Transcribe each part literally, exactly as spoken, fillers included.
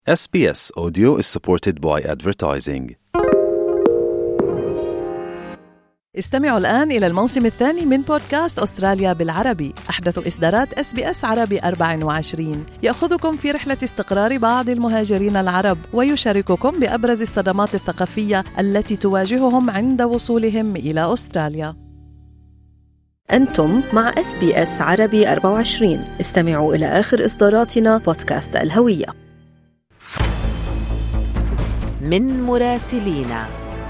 إس بي إس Audio is supported by advertising. استمعوا الآن إلى الموسم الثاني من بودكاست أستراليا بالعربي، أحدث إصدارات إس بي إس عربي أربعة وعشرين، يأخذكم في رحلة استقرار بعض المهاجرين العرب ويشارككم بأبرز الصدمات الثقافية التي تواجههم عند وصولهم إلى أستراليا. أنتم مع إس بي إس عربي أربعة وعشرين. استمعوا إلى آخر إصداراتنا بودكاست الهوية. من مراسلينا.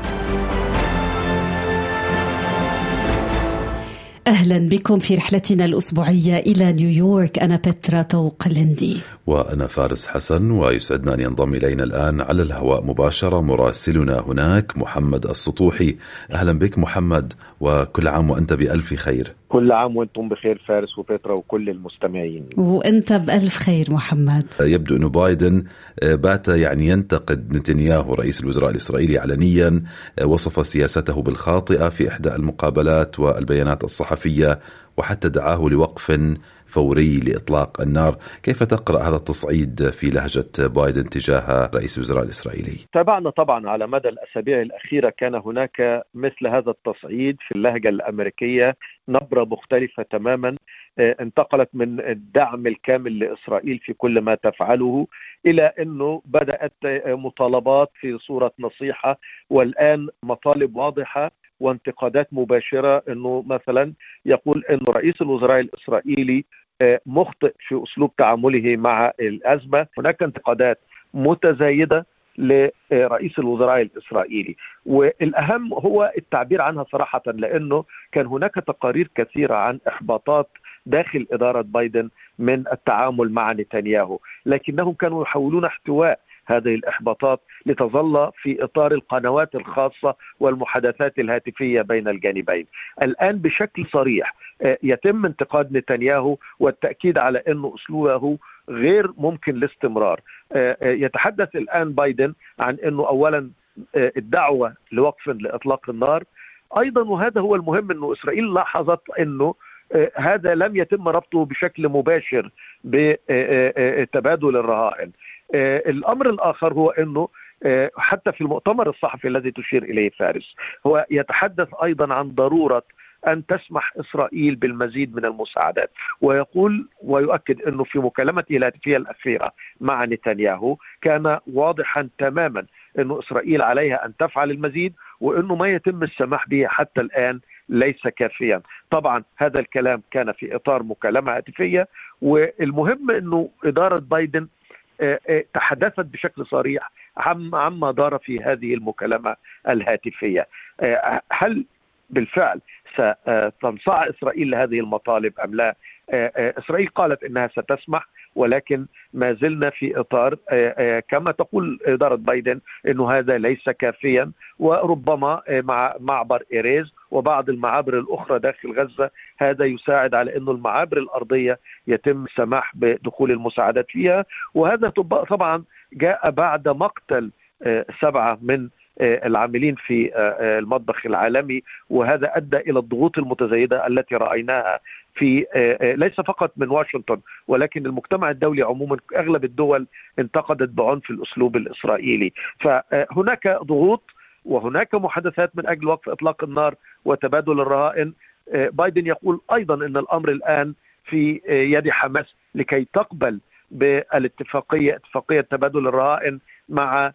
أهلا بكم في رحلتنا الأسبوعية إلى نيويورك. أنا بترا طوق لندي وأنا فارس حسن، ويسعدنا أن ينضم إلينا الآن على الهواء مباشرة مراسلنا هناك محمد السطوحي. أهلا بك محمد، وكل عام وأنت بألف خير. كل عام وأنتم بخير فارس وبترا وكل المستمعين. وأنت بألف خير محمد. يبدو أن بايدن بات يعني ينتقد نتنياهو رئيس الوزراء الإسرائيلي علنيا، وصف سياسته بالخاطئة في إحدى المقابلات والبيانات الصحفية، وحتى دعاه لوقف فوري لإطلاق النار. كيف تقرأ هذا التصعيد في لهجة بايدن تجاه رئيس الوزراء الإسرائيلي؟ تابعنا طبعا على مدى الأسابيع الأخيرة كان هناك مثل هذا التصعيد في اللهجة الأمريكية، نبرة مختلفة تماما، انتقلت من الدعم الكامل لإسرائيل في كل ما تفعله إلى أنه بدأت مطالبات في صورة نصيحة، والآن مطالب واضحة وانتقادات مباشرة. أنه مثلا يقول أن رئيس الوزراء الإسرائيلي مخطئ في أسلوب تعامله مع الأزمة. هناك انتقادات متزايدة لرئيس الوزراء الإسرائيلي، والأهم هو التعبير عنها صراحة، لأنه كان هناك تقارير كثيرة عن إحباطات داخل إدارة بايدن من التعامل مع نتنياهو، لكنهم كانوا يحاولون احتواء هذه الإحباطات لتظل في إطار القنوات الخاصة والمحادثات الهاتفية بين الجانبين. الآن بشكل صريح يتم انتقاد نتنياهو والتأكيد على أنه أسلوبه غير ممكن الاستمرار. يتحدث الآن بايدن عن أنه أولا الدعوة لوقف لإطلاق النار، أيضا وهذا هو المهم أنه إسرائيل لاحظت أنه هذا لم يتم ربطه بشكل مباشر بتبادل الرهائن. الأمر الآخر هو أنه حتى في المؤتمر الصحفي الذي تشير إليه فارس، هو يتحدث أيضا عن ضرورة أن تسمح إسرائيل بالمزيد من المساعدات، ويقول ويؤكد أنه في مكالمته الهاتفية الأخيرة مع نتنياهو كان واضحا تماما أنه إسرائيل عليها أن تفعل المزيد، وأنه ما يتم السماح به حتى الآن ليس كافيا. طبعا هذا الكلام كان في إطار مكالمة هاتفية، والمهم أنه إدارة بايدن تحدثت بشكل صريح عم عما دار في هذه المكالمة الهاتفية. هل بالفعل ستنصاع إسرائيل لهذه المطالب أم لا؟ إسرائيل قالت إنها ستسمح، ولكن ما زلنا في إطار كما تقول إدارة بايدن إنه هذا ليس كافيا، وربما مع معبر إيريز وبعض المعابر الأخرى داخل غزة هذا يساعد على إنه المعابر الأرضية يتم السماح بدخول المساعدات فيها. وهذا طبعا جاء بعد مقتل سبعة من العاملين في المطبخ العالمي، وهذا أدى إلى الضغوط المتزايدة التي رأيناها في ليس فقط من واشنطن ولكن المجتمع الدولي عموما. أغلب الدول انتقدت بعنف الأسلوب الإسرائيلي، فهناك ضغوط وهناك محادثات من أجل وقف إطلاق النار وتبادل الرهائن. بايدن يقول أيضا أن الأمر الآن في يد حماس لكي تقبل بالاتفاقية اتفاقية تبادل الرهائن مع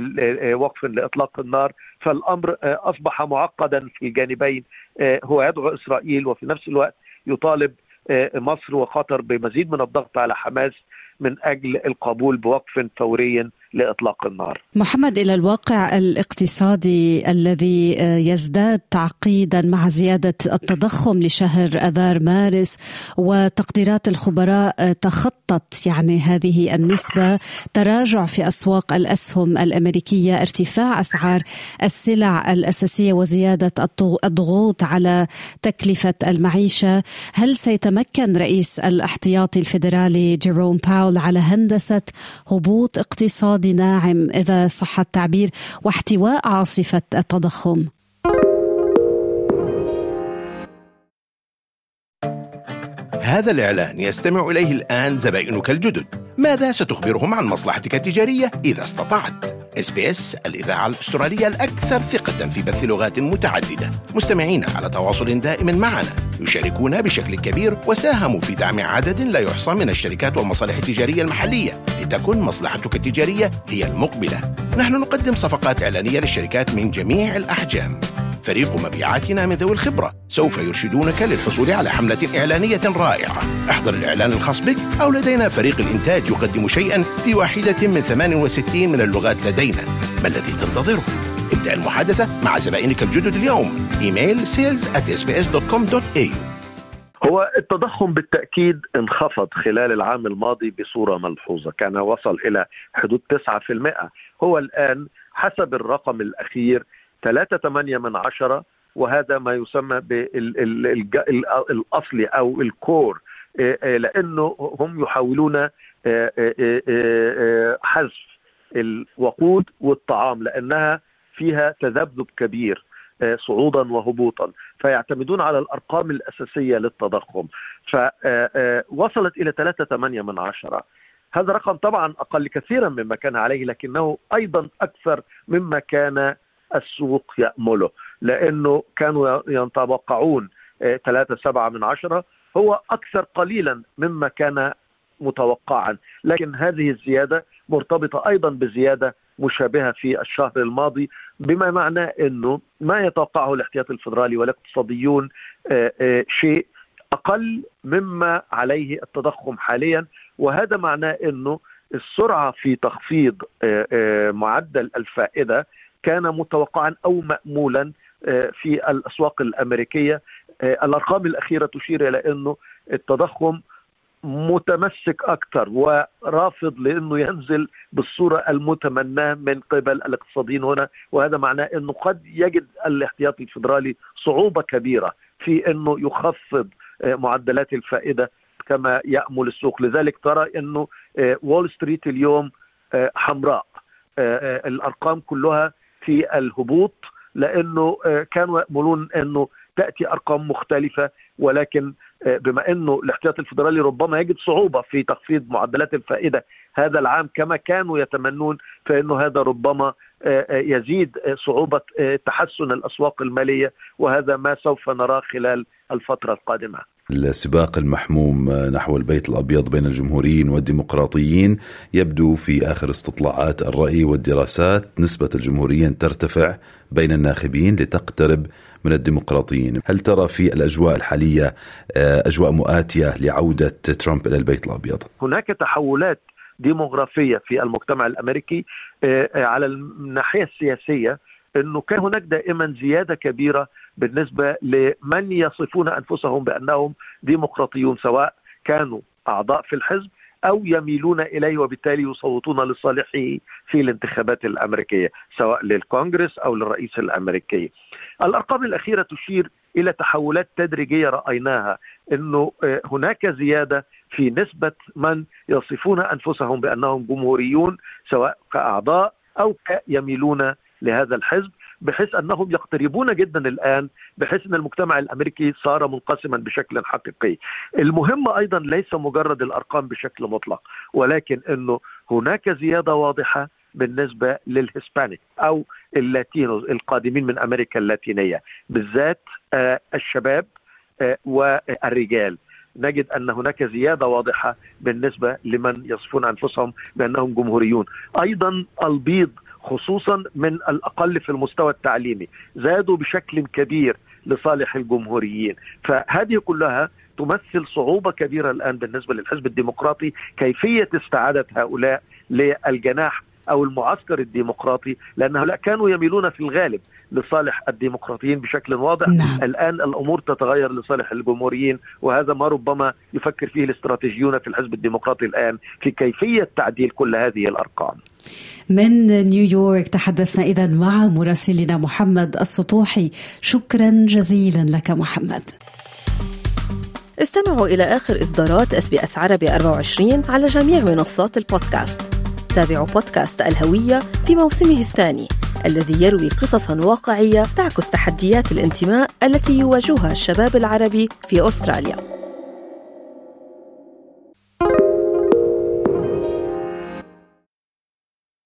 وقف لإطلاق النار. فالأمر أصبح معقدا في الجانبين. هو يدعو إسرائيل وفي نفس الوقت يطالب مصر وقطر بمزيد من الضغط على حماس من أجل القبول بوقف فوري لإطلاق النار. محمد، إلى الواقع الاقتصادي الذي يزداد تعقيدا مع زيادة التضخم لشهر أذار مارس، وتقديرات الخبراء تخطت يعني هذه النسبة، تراجع في أسواق الأسهم الأمريكية، ارتفاع أسعار السلع الأساسية، وزيادة الضغوط على تكلفة المعيشة. هل سيتمكن رئيس الاحتياطي الفيدرالي جيروم باول على هندسة هبوط اقتصادي ناعم إذا صح التعبير واحتواء عاصفة التضخم؟ هذا هذا الإعلان يستمع إليه الآن زبائنك الجدد. ماذا ستخبرهم عن مصلحتك التجارية إذا استطعت؟ إس بي إس الإذاعة الأسترالية الأكثر ثقة في بث لغات متعددة. مستمعين على تواصل دائم معنا، يشاركون بشكل كبير وساهموا في دعم عدد لا يحصى من الشركات والمصالح التجارية المحلية لتكن مصلحتك التجارية هي المقبلة. نحن نقدم صفقات إعلانية للشركات من جميع الأحجام. فريق مبيعاتنا من ذوي الخبرة سوف يرشدونك للحصول على حملة إعلانية رائعة. احضر الإعلان الخاص بك، أو لدينا فريق الإنتاج يقدم شيئا في واحدة من ثمان وستين من اللغات لدينا. ما الذي تنتظره؟ ابدأ المحادثة مع زبائنك الجدد اليوم. إيميل sales at s b s dot com dot a u. هو التضخم بالتأكيد انخفض خلال العام الماضي بصورة ملحوظة، كان وصل إلى حدود تسعة بالمئة. هو الآن حسب الرقم الأخير ثلاثة فاصلة ثمانية من عشرة، وهذا ما يسمى بالأصلي أو الكور، لأنه هم يحاولون حذف الوقود والطعام لأنها فيها تذبذب كبير صعودا وهبوطا، فيعتمدون على الأرقام الأساسية للتضخم، فوصلت إلى ثلاثة فاصلة ثمانية من عشرة. هذا رقم طبعا أقل كثيرا مما كان عليه، لكنه أيضا أكثر مما كان السوق يأمله، لأنه كانوا يتوقعون ثلاثة فاصلة سبعة من عشرة، هو أكثر قليلا مما كان متوقعا. لكن هذه الزيادة مرتبطة أيضا بزيادة مشابهة في الشهر الماضي، بما معناه أنه ما يتوقعه الاحتياطي الفدرالي والاقتصاديون شيء أقل مما عليه التضخم حاليا، وهذا معناه أنه السرعة في تخفيض معدل الفائدة كان متوقعا أو مأمولا في الأسواق الأمريكية. الأرقام الأخيرة تشير إلى أنه التضخم متمسك أكثر ورافض لأنه ينزل بالصورة المتمناة من قبل الاقتصاديين هنا، وهذا معناه أنه قد يجد الاحتياطي الفدرالي صعوبة كبيرة في أنه يخفض معدلات الفائدة كما يأمل السوق. لذلك ترى أنه وول ستريت اليوم حمراء، الأرقام كلها في الهبوط، لأنه كانوا يأملون أنه تأتي أرقام مختلفة، ولكن بما أنه الاحتياطي الفدرالي ربما يجد صعوبة في تخفيض معدلات الفائدة هذا العام كما كانوا يتمنون، فإنه هذا ربما يزيد صعوبة تحسن الأسواق المالية، وهذا ما سوف نراه خلال الفترة القادمة. السباق المحموم نحو البيت الأبيض بين الجمهوريين والديمقراطيين يبدو في آخر استطلاعات الرأي والدراسات نسبة الجمهوريين ترتفع بين الناخبين لتقترب من الديمقراطيين. هل ترى في الأجواء الحالية أجواء مؤاتية لعودة ترامب إلى البيت الأبيض؟ هناك تحولات ديموغرافية في المجتمع الأمريكي على الناحية السياسية، أنه كان هناك دائما زيادة كبيرة بالنسبة لمن يصفون أنفسهم بأنهم ديمقراطيون، سواء كانوا أعضاء في الحزب أو يميلون إليه وبالتالي يصوتون لصالحه في الانتخابات الأمريكية، سواء للكونغرس أو للرئيس الأمريكي. الأرقام الأخيرة تشير إلى تحولات تدريجية رأيناها، أنه هناك زيادة في نسبة من يصفون أنفسهم بأنهم جمهوريون سواء كأعضاء أو يميلون لهذا الحزب، بحيث أنهم يقتربون جدا الآن، بحيث أن المجتمع الأمريكي صار منقسما بشكل حقيقي. المهم أيضا ليس مجرد الأرقام بشكل مطلق، ولكن أنه هناك زيادة واضحة بالنسبة للهسبانيك أو اللاتينوز القادمين من أمريكا اللاتينية، بالذات آه الشباب آه والرجال. نجد أن هناك زيادة واضحة بالنسبة لمن يصفون أنفسهم بأنهم جمهوريون. أيضا البيض خصوصا من الأقل في المستوى التعليمي زادوا بشكل كبير لصالح الجمهوريين، فهذه كلها تمثل صعوبة كبيرة الآن بالنسبة للحزب الديمقراطي كيفية استعادة هؤلاء للجناح أو المعسكر الديمقراطي، لأن هؤلاء كانوا يميلون في الغالب لصالح الديمقراطيين بشكل واضح. نعم. الآن الأمور تتغير لصالح الجمهوريين، وهذا ما ربما يفكر فيه الاستراتيجيون في الحزب الديمقراطي الآن في كيفية تعديل كل هذه الأرقام. من نيويورك تحدثنا إذن مع مراسلنا محمد السطوحي. شكرا جزيلا لك محمد. استمعوا إلى آخر إصدارات إس بي إس عربي أربعة وعشرين على جميع منصات البودكاست. تابعوا بودكاست الهوية في موسمه الثاني الذي يروي قصصا واقعية تعكس تحديات الانتماء التي يواجهها الشباب العربي في أستراليا.